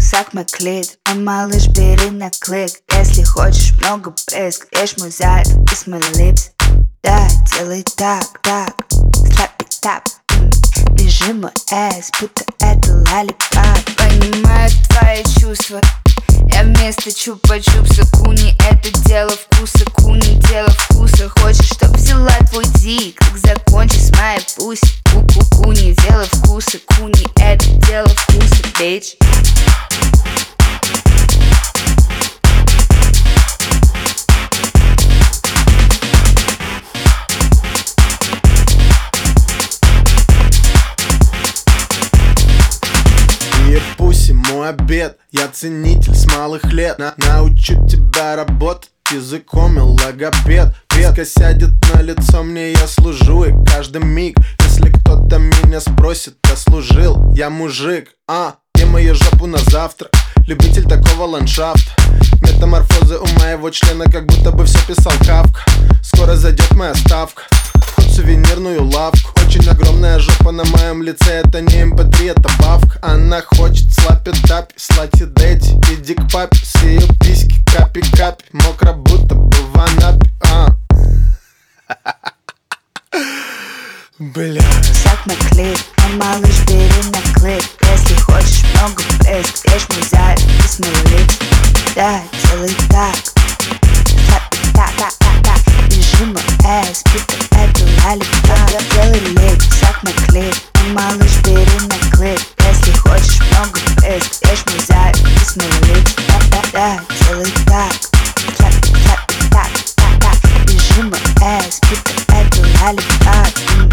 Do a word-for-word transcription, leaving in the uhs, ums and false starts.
сак мой клит. А малыш, бери на клик. Если хочешь много брызг, ешь мой зад и мой липс. Да, делай так, так, slap it tap. Лежи мой эс, будто это лалипап. Понимаю твои чувства, я вместо чупа-чупса. Куни, это дело вкуса, куни, дело вкуса. Хочешь, чтоб взяла твой дик, как закончишь с моей пуси. Ку-ку-куни, дело вкуса, куни, это дело вкуса, bitch. Пуси, мой обед, я ценитель с малых лет. На Научу тебя работать языком и логопед. Песка сядет на лицо мне, я служу и каждый миг. Если кто-то меня спросит, я служил, я мужик. А, и мою жопу на завтра, любитель такого ландшафта. Метаморфозы у моего члена, как будто бы все писал Кавка. Скоро зайдет моя ставка, вход в сувенирную лавку. Очень огромная жопа на моем лице, это не эм пэ три, это бабка. Она хочет слапи-тапи, слати-дэдди, иди к папе. С ее письки капи-капи, мокро будто бы в Анапе. А. Бля. Сак мой клит, а малыш, бери на клик. Если хочешь много брызг, ешь мой зад и мой липс. Да, делай так, slap it tap, tap, tap, tap. Лежи мой эс, будто это лалипап. Делай лик, сак мой клит, а малыш, бери на клик. Если хочешь много брызг, ешь мой зад и мой липс. Да, делай так, slap it, slap it, tap, tap, tap. Лежи мой эс, будто это лалипап.